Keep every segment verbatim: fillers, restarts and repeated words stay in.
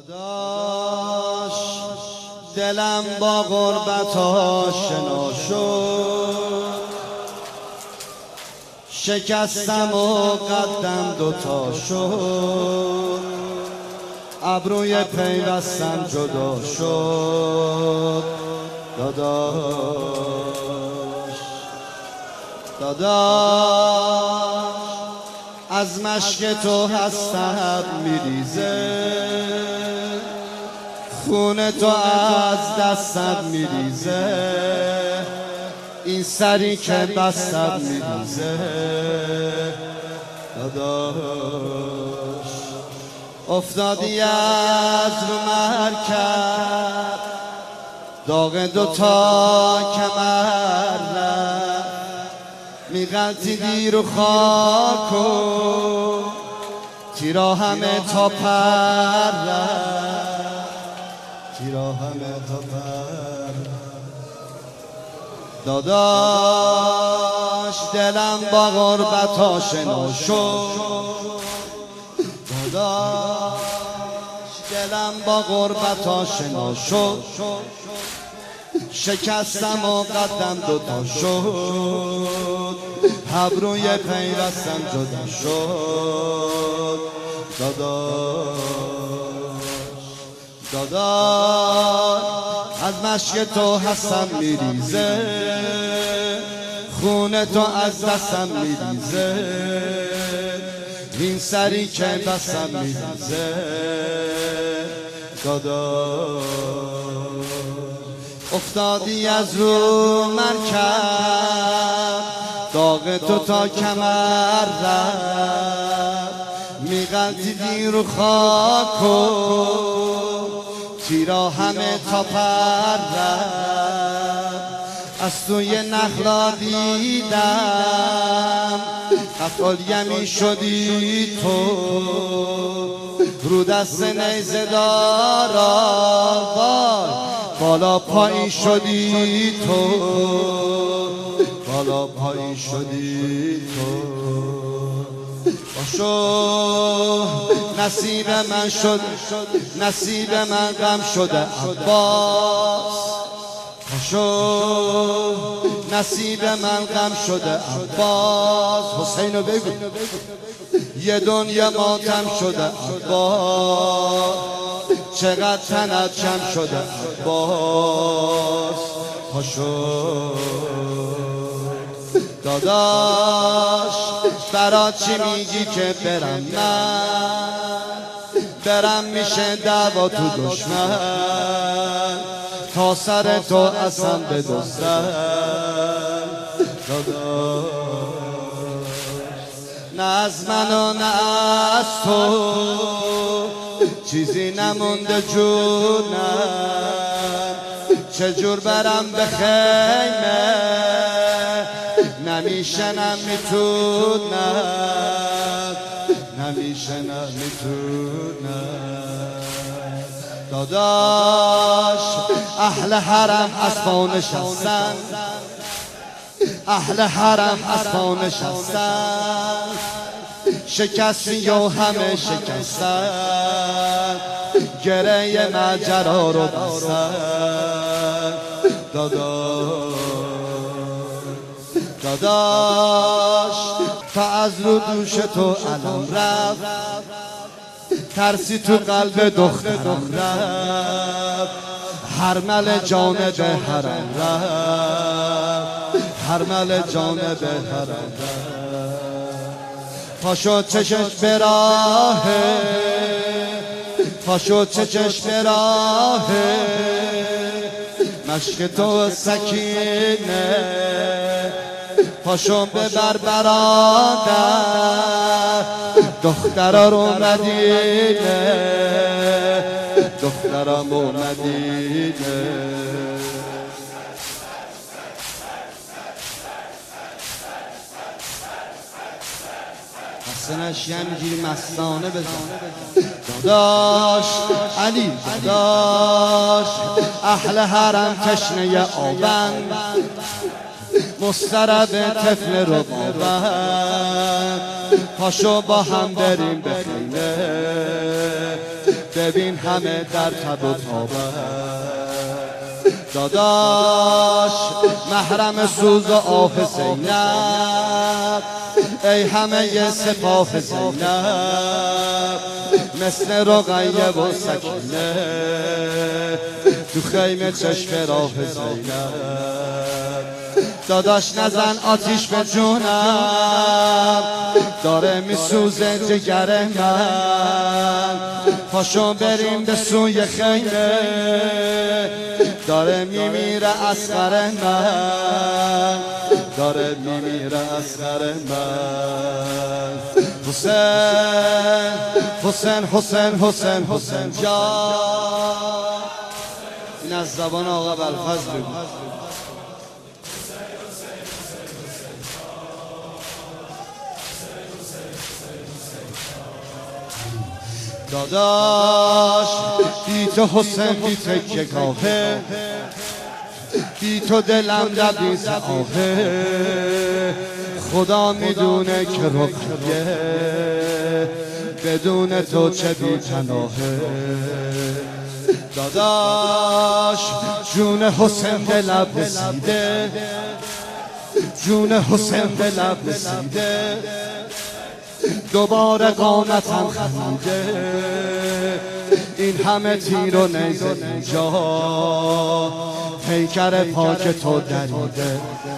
داداش دلم با غربت آشنا شد، شکستم و قدم دوتا شد، ابروی پیوستم جدا شد. داداش داداش از مشک تو هستم میریزه، خون تو از دستم میریزه، این سری که بستم میریزه. داداش افتادی از رو مرکب، داغ دوتا کمر رفت، میغلطیدی رو خاک و تیرا همه تا پر رفت، تیرا همه تا پر. داداش دلم با غربت آشنا شد، داداش دلم با غربت آشنا شد، شکستم و قدم دوتا شد، ابروی پیوستم جدا شد. داداش داداش از مشک تو هستم میریزه، خون تو از دستم میریزه، این سری که بستم میریزه. داداش افتادی از رو مرکب، داغ تو تا کمر رفت، میغلطیدی رو خاک و تیرا همه تا پر رفت. از توی نخلا دیدم قفل یمی شدی تو، رو دست نیزه دارا بالا پایین شدی تو، بالا پایین شدی تو. باشو نصیب من شد، نصیب من غم شده عباس، باشو نصیب من غم شده عباس. حسینو بگو یه دنیا ماتم شده عباس، چقدر تنت کم شده عباس. پاشو داداش برا چی میگی که برم من، برم میشه دعوا تو دشمن، تا سر تو اصلا بدزدن. داداش نه از من و نه از تو چیزی نمونده جونم، چجور برم به خیمه نمیشه نمیتونم، نمیشه نمیتونم. داداش اهل حرم اسبا نشستن، اهل حرم اسبا نشستن، شکستی و همه شکستن، گره ماجرا رو بستن. داداش داداش تا از رو دوش تو علم رفت، ترسی تو قلب دخترم رفت، حرمل جانب حرم رفت، حرمل جانب حرم رفت. پاشو چشش به راهه، پاشو چشش به راهه، مشک تو سکینه، پاشو ببر برادر دخترا رو مدینه، دخترا رو مدینه. حسنش همینجوری مستانه بزن. داداش علی داداش اهل حرم تشنه آبن، مسترب طفل رو بابن، پاشو با هم بریم به خیمه، ببین همه در تب و تابه داداش محرم سوز و آه زینب ای همه سپاه زینب مثل رقیه و سکینه تو خیمه چشم راه زینب داداش نزن آتیش به جونم داره میسوزه جگر من پاشو بریم به سوی خیمه داره میمیره اصغر من داره میمیره اصغر من حسین حسین حسین حسین حسین جان این از زبان آقا بلفضل بود داداش بی تو حسین بی تکه گاهه بی تو دلم لبریز آهه خدا میدونه که رقیه بدون تو چه بی پناهه داداش جون حسین به لب رسیده جون حسین به لب رسیده دوباره قامتم خمیده این همه تیر و نیزه اینجا پیکر پاک تو دریده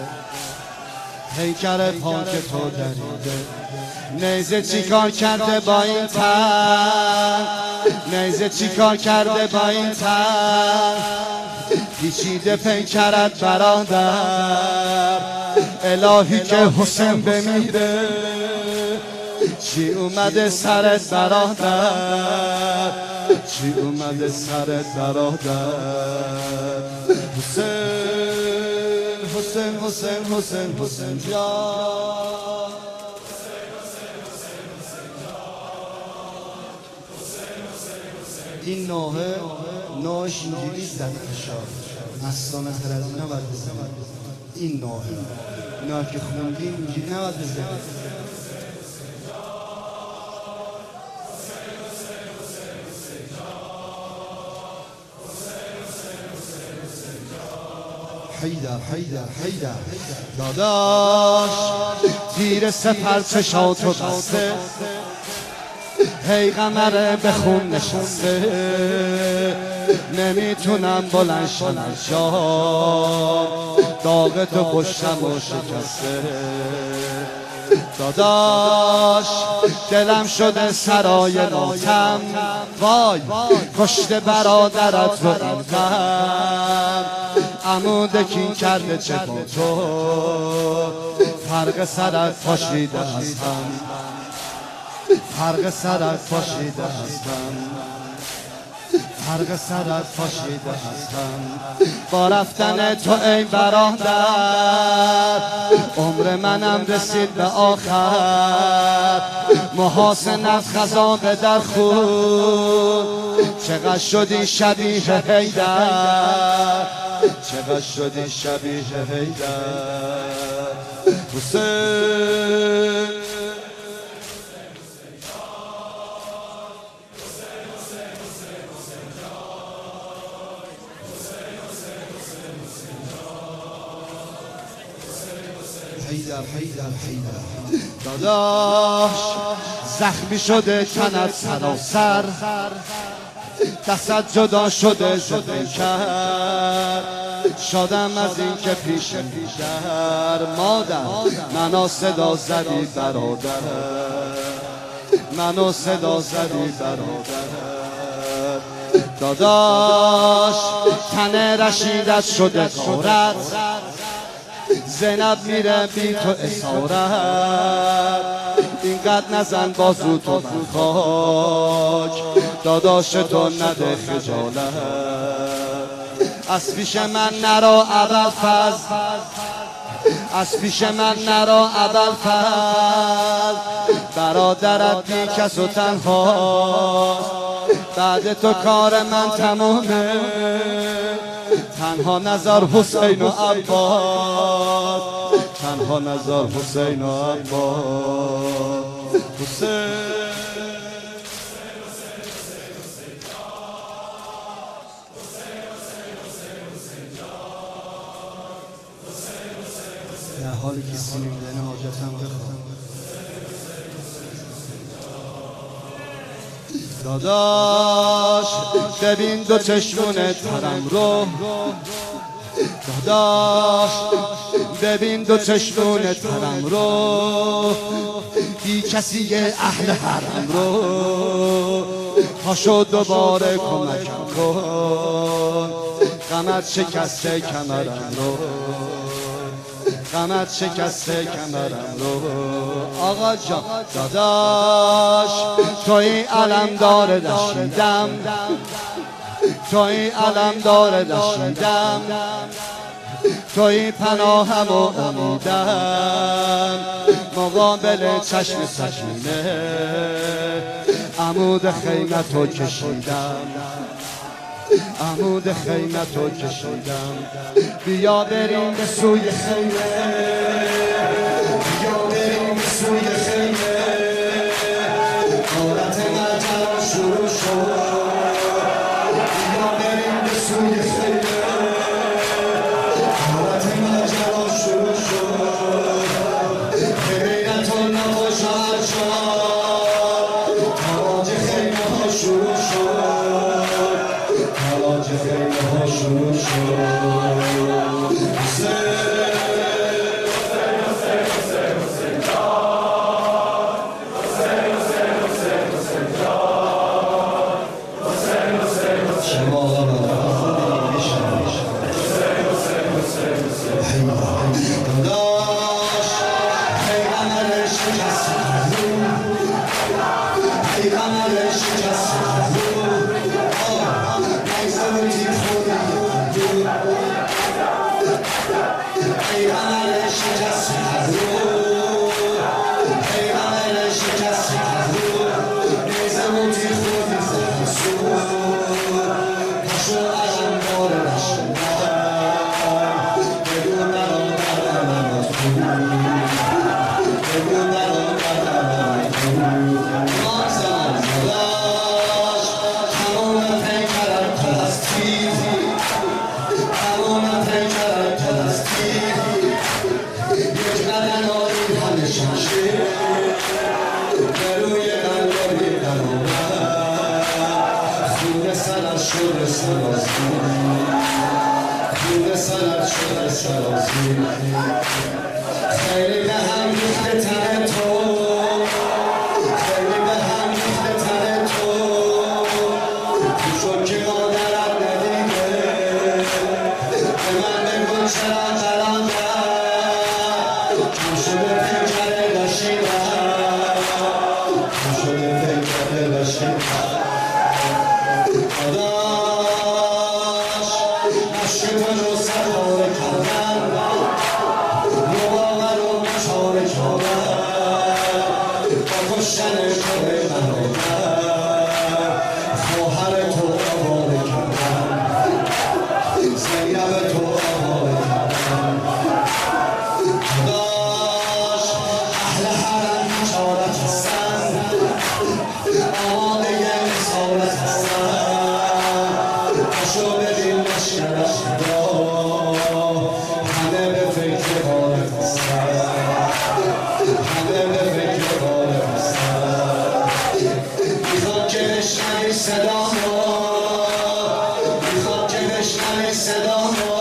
پیکر پاک تو دریده نیزه چی کار کرده با این تن نیزه چی کار کرده با این تن پیچیده پیکرت برادر الهی که حسین بمیره چی اومده سرت برادر چی اومده سرت برادر حسین حسین حسین حسین حسین جان این نوحه نوحش اینجوری زد فشار مستانه تر از این نباید بزنید این نوحه اینا که خوندیم اینجوری نباید بزنید حیدر حیدر حیدر داداش تیر سپر چشاتو بسته هی قمره به خون نشسته نمیتونم بلند شم شام داغ تو پشتم و شکسته داداش دلم شده سرای ماتم وای کشته برادرت رو این غم عمود کین کرده چه با تو فرق سرت پاشیده هستم فرق سرت پاشیده هستم فرق سرت پاشیده هستم با رفتن تو ای برادر عمر منم رسید به آخر محاسنت خزانه در خون چقدر شدی شبیه حیدر چقدر شدی شبیه حیدر حسین حیدر حیدر حیدر داداش زخمی شده تنت سراسر دستت جدا شده زده کرد شادم از این که پیش پیشتر مادر منو صدا زدی برادر منو صدا زدی برادر داداش تن رشیدت شده غارت زینب میره بی تو اسارت اینقدر نزن بازو تو من خاک داداش تو نده خجالت از پیش من نرا ابوالفضل از پیش من نرا ابوالفضل برادرت بی کس و تنهاست بعد تو کار من تمومه تنها نظر حسین و عباس تنها نظر حسین و عباس حسین حالی که سینه میدنه حاجتم بخوام. داداش ببین دو چشمون ترم رو، داداش ببین دو چشمون ترم رو، بی کسی اهل حرم رو، پاشو دوباره کمکم کن، غمت شکسته کمرم رو، غمت شکسته کمرم رو. آقا جان داداش تو این علم داره دشیدم، تو این علم داره دشیدم، تو این پناهم و امیدم، مقابل چشم سکینه عمود خیمتو کشیدم، عمود خیمتو کشیدم. بیا بریم به سوی خیمه، بیا بریم به سوی خیمه، حالت ماجرا شروع شد. بیا بریم به سوی خیمه، حالت ماجرا شروع شد. به غیرت و نوا شهر شد، تاراج خیمه ها شروع شد، تاراج خیمه ها شروع شد. خیلی به هم ریخته تن تو، خیلی به هم ریخته تن تو، تو شد که مادرم ندیده، به من بگو چرا قلمم کم شده پنجره نشیدم، کم شده پنجره نشیدم. داداش عشق تو رو سواره کردم، مباور رو چاره کردم، با کشتن تو به من خواهر تو آواره کردم، زینب تو آواره کردم. داداش اهل حرم بیچارت هستن، آماده اسارت هستن، پاشو بدین لشکرش را، همه به فکر غارت هستن، همه به فکر غارت هستن. میخواد که بشنوی صدا ما، میخواد که بشنوی صدا ما،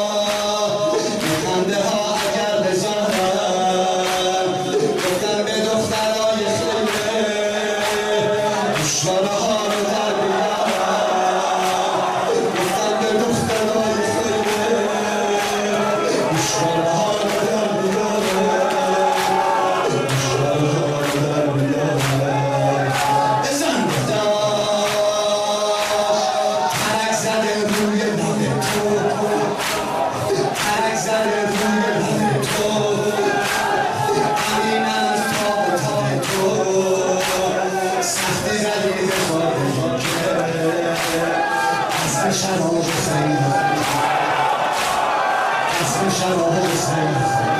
خنده ها اگر بزارن گفتن به دخترای خیمه، دشواره ها رو در بیارن، گفتن به دخترای خیمه، دشواره ها رو در بیارن، دشواره ها رو در بیارن. بزن داداش ترک زده روی لب تو، ترک زده روی لب تو، همین از تاب تاب تو، سختی زدی به خواهی که اسم شراب حسین، اسم شراب حسین